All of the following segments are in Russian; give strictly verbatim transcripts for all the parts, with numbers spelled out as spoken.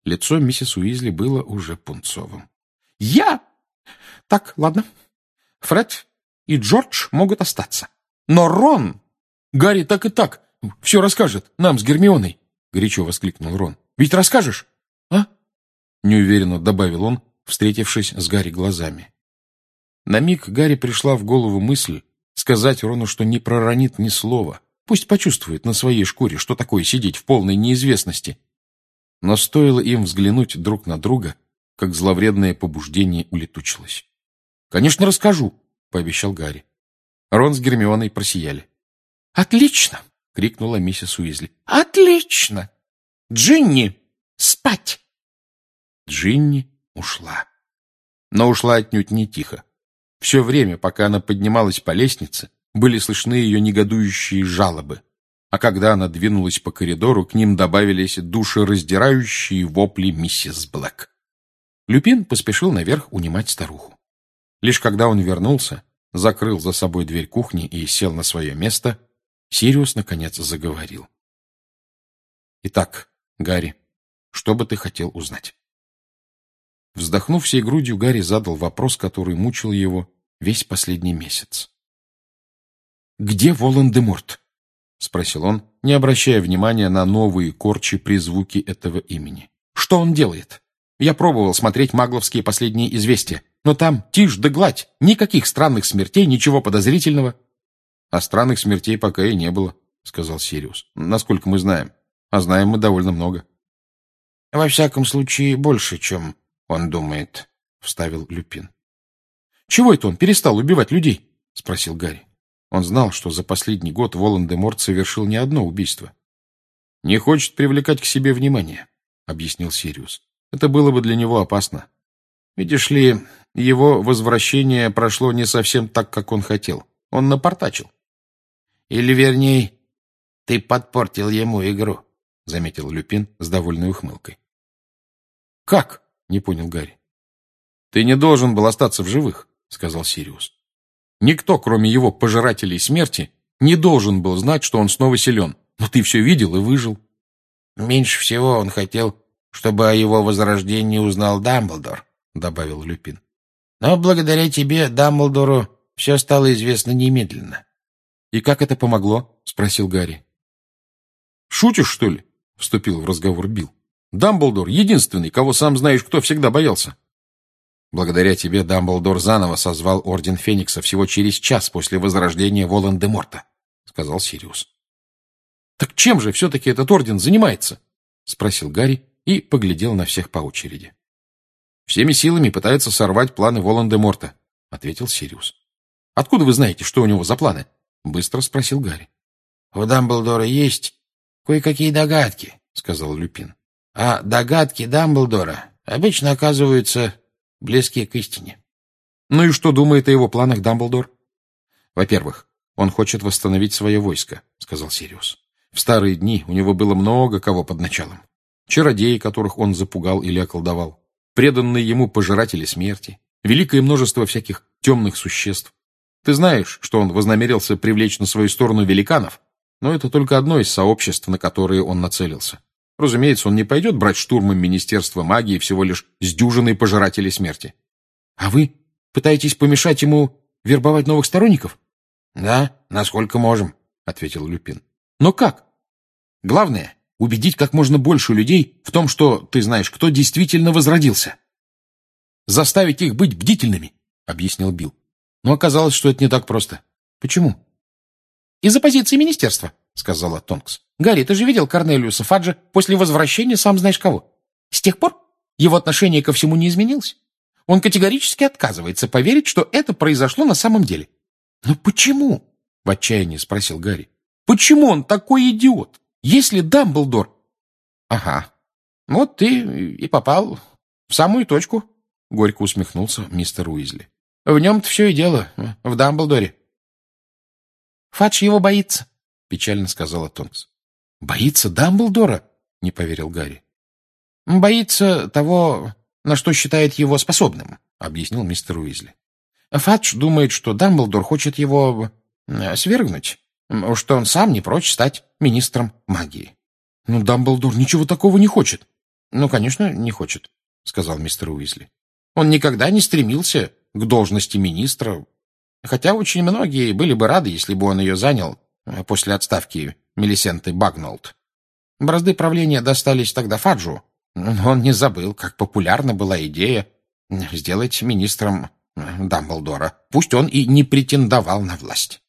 Лицо миссис Уизли было уже пунцовым. «Я? Так, ладно. Фред и Джордж могут остаться. Но Рон...» «Гарри так и так все расскажет нам с Гермионой», — горячо воскликнул Рон. «Ведь расскажешь?» «А?» — неуверенно добавил он, встретившись с Гарри глазами. На миг Гарри пришла в голову мысль сказать Рону, что не проронит ни слова, пусть почувствует на своей шкуре, что такое сидеть в полной неизвестности. Но стоило им взглянуть друг на друга, как зловредное побуждение улетучилось. «Конечно, расскажу», — пообещал Гарри. Рон с Гермионой просияли. «Отлично!» — крикнула миссис Уизли. «Отлично! Джинни, спать!» Джинни ушла. Но ушла отнюдь не тихо. Все время, пока она поднималась по лестнице, были слышны ее негодующие жалобы. А когда она двинулась по коридору, к ним добавились душераздирающие вопли миссис Блэк. Люпин поспешил наверх унимать старуху. Лишь когда он вернулся, закрыл за собой дверь кухни и сел на свое место, Сириус, наконец, заговорил. «Итак, Гарри, что бы ты хотел узнать?» Вздохнув всей грудью, Гарри задал вопрос, который мучил его весь последний месяц. «Где Волан-де-Морт?» — спросил он, не обращая внимания на новые корчи при звуке этого имени. «Что он делает? Я пробовал смотреть магловские последние известия, но там тишь да гладь, никаких странных смертей, ничего подозрительного». «А странных смертей пока и не было», — сказал Сириус, — «насколько мы знаем. А знаем мы довольно много». «Во всяком случае, больше, чем он думает», — вставил Люпин. «Чего это он перестал убивать людей?» — спросил Гарри. Он знал, что за последний год Волан-де-Морт совершил не одно убийство. «Не хочет привлекать к себе внимание», — объяснил Сириус. «Это было бы для него опасно. Видишь ли, его возвращение прошло не совсем так, как он хотел. Он напортачил». «Или, вернее, ты подпортил ему игру», — заметил Люпин с довольной ухмылкой. «Как?» — не понял Гарри. «Ты не должен был остаться в живых», — сказал Сириус. «Никто, кроме его пожирателей смерти, не должен был знать, что он снова силен. Но ты все видел и выжил». «Меньше всего он хотел, чтобы о его возрождении узнал Дамблдор», — добавил Люпин. «Но благодаря тебе Дамблдору все стало известно немедленно». «И как это помогло?» — спросил Гарри. «Шутишь, что ли?» — вступил в разговор Билл. «Дамблдор — единственный, кого сам знаешь кто всегда боялся». «Благодаря тебе Дамблдор заново созвал Орден Феникса всего через час после возрождения Волан-де-Морта», — сказал Сириус. «Так чем же все-таки этот Орден занимается?» — спросил Гарри и поглядел на всех по очереди. «Всеми силами пытается сорвать планы Волан-де-Морта», — ответил Сириус. «Откуда вы знаете, что у него за планы?» — быстро спросил Гарри. «У Дамблдора есть кое-какие догадки», — сказал Люпин. «А догадки Дамблдора обычно оказываются близки к истине». «Ну и что думает о его планах Дамблдор?» «Во-первых, он хочет восстановить свое войско», — сказал Сириус. «В старые дни у него было много кого под началом. Чародеи, которых он запугал или околдовал, преданные ему пожиратели смерти, великое множество всяких темных существ. Ты знаешь, что он вознамерился привлечь на свою сторону великанов, но это только одно из сообществ, на которые он нацелился. Разумеется, он не пойдет брать штурмом Министерства магии всего лишь с дюжиной пожирателей смерти». «А вы пытаетесь помешать ему вербовать новых сторонников?» «Да, насколько можем», — ответил Люпин. «Но как?» «Главное — убедить как можно больше людей в том, что ты знаешь, кто действительно возродился. Заставить их быть бдительными», — объяснил Билл. Но оказалось, что это не так просто. «Почему?» «Из-за позиции министерства», — сказала Тонкс. «Гарри, ты же видел Корнелиуса Фаджа после возвращения сам знаешь кого. С тех пор его отношение ко всему не изменилось. Он категорически отказывается поверить, что это произошло на самом деле». «Но почему?» — в отчаянии спросил Гарри. «Почему он такой идиот? Если Дамблдор...» «Ага, вот ты и попал в самую точку», — горько усмехнулся мистер Уизли. «В нем-то все и дело, в Дамблдоре». «Фадж его боится», — печально сказала Тонкс. «Боится Дамблдора?» — не поверил Гарри. «Боится того, на что считает его способным», — объяснил мистер Уизли. «Фадж думает, что Дамблдор хочет его свергнуть, что он сам не прочь стать министром магии». «Но Дамблдор ничего такого не хочет». Ну, конечно, не хочет, — сказал мистер Уизли. Он никогда не стремился к должности министра, хотя очень многие были бы рады, если бы он ее занял после отставки Милисенты Багнолд. Бразды правления достались тогда Фаджу, но он не забыл, как популярна была идея сделать министром Дамблдора, пусть он и не претендовал на власть.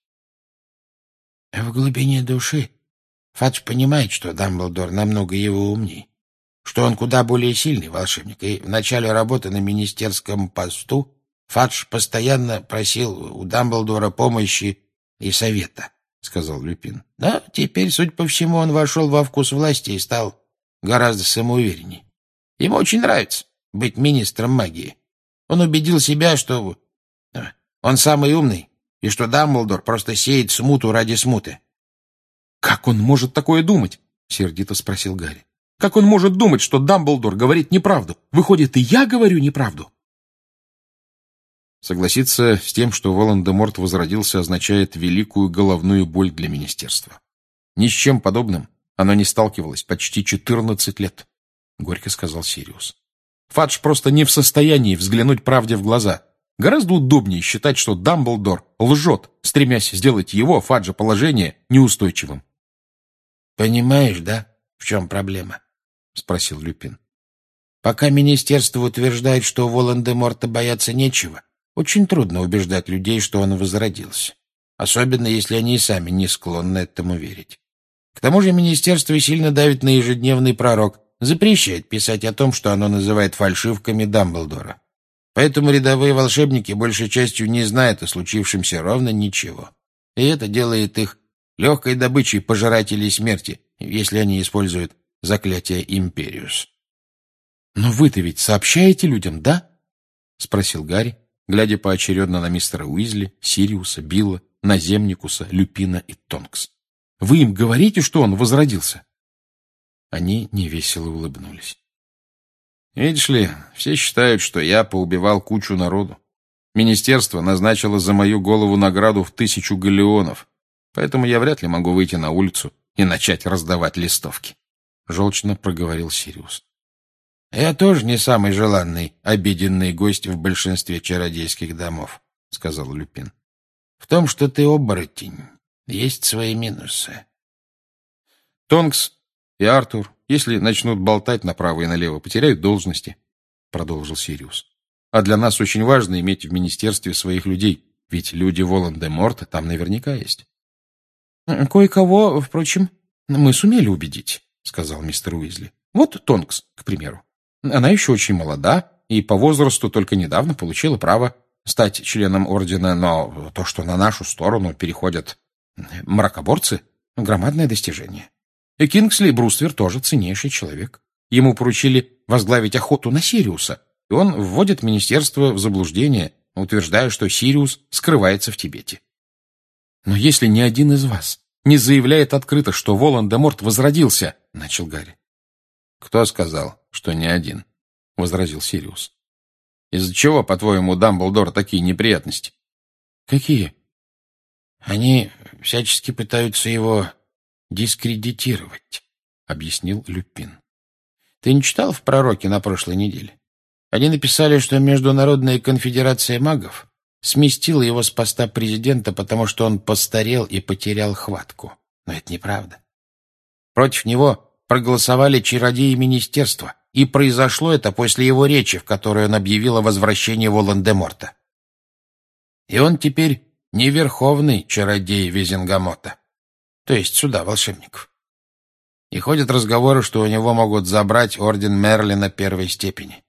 В глубине души Фадж понимает, что Дамблдор намного его умней, что он куда более сильный волшебник, и в начале работы на министерском посту Фадж постоянно просил у Дамблдора помощи и совета, — сказал Люпин. Но теперь, судя по всему, он вошел во вкус власти и стал гораздо самоуверенней. Ему очень нравится быть министром магии. Он убедил себя, что он самый умный, и что Дамблдор просто сеет смуту ради смуты. — Как он может такое думать? — сердито спросил Гарри. — Как он может думать, что Дамблдор говорит неправду? Выходит, и я говорю неправду? Согласиться с тем, что Волан-де-Морт возродился, означает великую головную боль для министерства. Ни с чем подобным оно не сталкивалось почти четырнадцать лет, — горько сказал Сириус. Фадж просто не в состоянии взглянуть правде в глаза. Гораздо удобнее считать, что Дамблдор лжет, стремясь сделать его, Фаджа, положение неустойчивым. — Понимаешь, да, в чем проблема? — спросил Люпин. — Пока министерство утверждает, что у Волан-де-Морта бояться нечего, очень трудно убеждать людей, что он возродился, особенно если они и сами не склонны этому верить. К тому же министерство сильно давит на ежедневный пророк, запрещает писать о том, что оно называет фальшивками Дамблдора. Поэтому рядовые волшебники большей частью не знают о случившемся ровно ничего. И это делает их легкой добычей пожирателей смерти, если они используют заклятие Империус. — Но вы-то ведь сообщаете людям, да? — спросил Гарри, глядя поочередно на мистера Уизли, Сириуса, Билла, Наземникуса, Люпина и Тонкс. — Вы им говорите, что он возродился? Они невесело улыбнулись. — Видишь ли, все считают, что я поубивал кучу народу. Министерство назначило за мою голову награду в тысячу галеонов, поэтому я вряд ли могу выйти на улицу и начать раздавать листовки, — желчно проговорил Сириус. — Я тоже не самый желанный, обиденный гость в большинстве чародейских домов, — сказал Люпин. — В том, что ты оборотень, есть свои минусы. Тонкс и Артур, если начнут болтать направо и налево, потеряют должности, — продолжил Сириус. А для нас очень важно иметь в министерстве своих людей, ведь люди Волан-де-Морта там наверняка есть. — Кое-кого, впрочем, мы сумели убедить, — сказал мистер Уизли. — Вот Тонкс, к примеру. Она еще очень молода и по возрасту только недавно получила право стать членом ордена, но то, что на нашу сторону переходят мракоборцы, — громадное достижение. И Кингсли Бруствер тоже ценнейший человек. Ему поручили возглавить охоту на Сириуса, и он вводит министерство в заблуждение, утверждая, что Сириус скрывается в Тибете. Но если ни один из вас не заявляет открыто, что Волан-де-Морт возродился, — начал Гарри. — Кто сказал, что ни один? — возразил Сириус. — Из-за чего, по-твоему, у Дамблдора такие неприятности? — Какие? — Они всячески пытаются его дискредитировать, — объяснил Люпин. — Ты не читал в «Пророке» на прошлой неделе? Они написали, что Международная конфедерация магов сместила его с поста президента, потому что он постарел и потерял хватку. Но это неправда. Против него проголосовали чародеи министерства, и произошло это после его речи, в которой он объявил о возвращении Волан-де-Морта. И он теперь не верховный чародей Визенгамота, то есть суда волшебников. И ходят разговоры, что у него могут забрать орден Мерлина первой степени.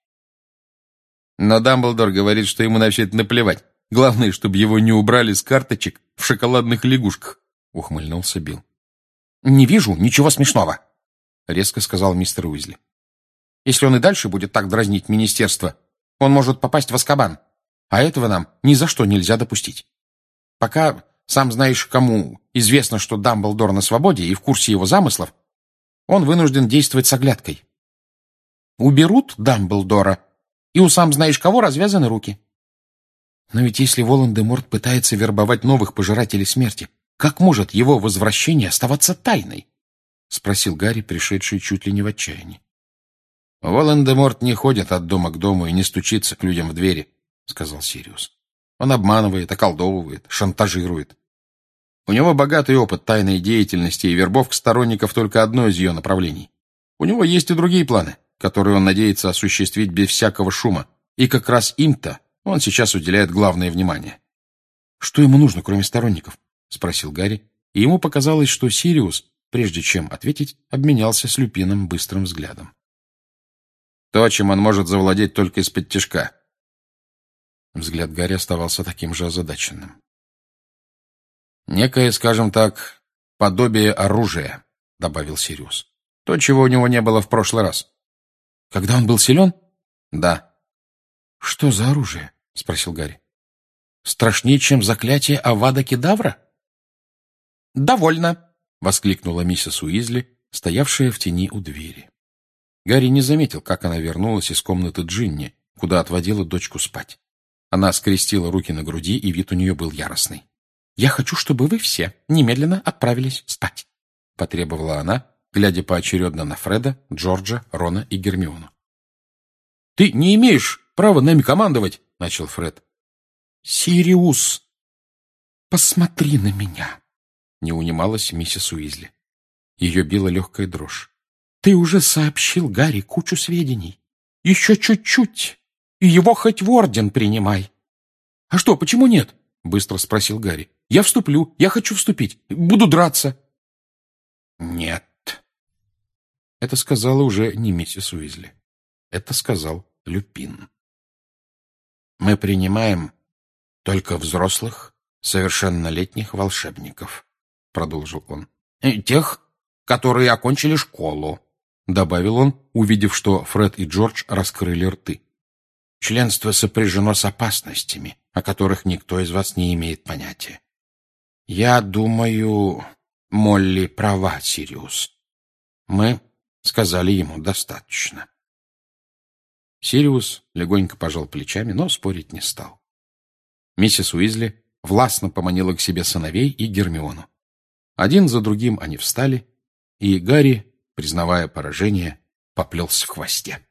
Но Дамблдор говорит, что ему на все это наплевать. Главное, чтобы его не убрали с карточек в шоколадных лягушках, — ухмыльнулся Билл. — Не вижу ничего смешного, — резко сказал мистер Уизли. — Если он и дальше будет так дразнить министерство, он может попасть в Азкабан, а этого нам ни за что нельзя допустить. Пока, сам знаешь, кому известно, что Дамблдор на свободе и в курсе его замыслов, он вынужден действовать с оглядкой. Уберут Дамблдора, и у сам знаешь кого развязаны руки. Но ведь если Волан-де-Морт пытается вербовать новых пожирателей смерти, как может его возвращение оставаться тайной? — спросил Гарри, пришедший чуть ли не в отчаяние. Волан-де-Морт не ходит от дома к дому и не стучится к людям в двери, — сказал Сириус. Он обманывает, околдовывает, шантажирует. У него богатый опыт тайной деятельности и вербовка сторонников только одно из ее направлений. У него есть и другие планы, которые он надеется осуществить без всякого шума, и как раз им-то он сейчас уделяет главное внимание. — Что ему нужно, кроме сторонников? — спросил Гарри, и ему показалось, что Сириус, прежде чем ответить, обменялся с Люпином быстрым взглядом. То, чем он может завладеть только из-под тишка. Взгляд Гарри оставался таким же озадаченным. «Некое, скажем так, подобие оружия», — добавил Сириус. «То, чего у него не было в прошлый раз». «Когда он был силен?» «Да». «Что за оружие?» — спросил Гарри. «Страшнее, чем заклятие Авада Кедавра?» «Довольно», — воскликнула миссис Уизли, стоявшая в тени у двери. Гарри не заметил, как она вернулась из комнаты Джинни, куда отводила дочку спать. Она скрестила руки на груди, и вид у нее был яростный. «Я хочу, чтобы вы все немедленно отправились спать», — потребовала она, глядя поочередно на Фреда, Джорджа, Рона и Гермиону. «Ты не имеешь права нами командовать», — начал Фред. «Сириус, посмотри на меня», — не унималась миссис Уизли. Ее била легкая дрожь. «Ты уже сообщил Гарри кучу сведений. Еще чуть-чуть, и его хоть в орден принимай». «А что, почему нет?» — быстро спросил Гарри. «Я вступлю, я хочу вступить, буду драться». «Нет». Это сказала уже не миссис Уизли. Это сказал Люпин. «Мы принимаем только взрослых, совершеннолетних волшебников», — продолжил он. «Тех, которые окончили школу», — добавил он, увидев, что Фред и Джордж раскрыли рты. «Членство сопряжено с опасностями, о которых никто из вас не имеет понятия. Я думаю, Молли права, Сириус. Мы сказали ему достаточно». Сириус легонько пожал плечами, но спорить не стал. Миссис Уизли властно поманила к себе сыновей и Гермиону. Один за другим они встали, и Гарри, признавая поражение, поплелся в хвосте.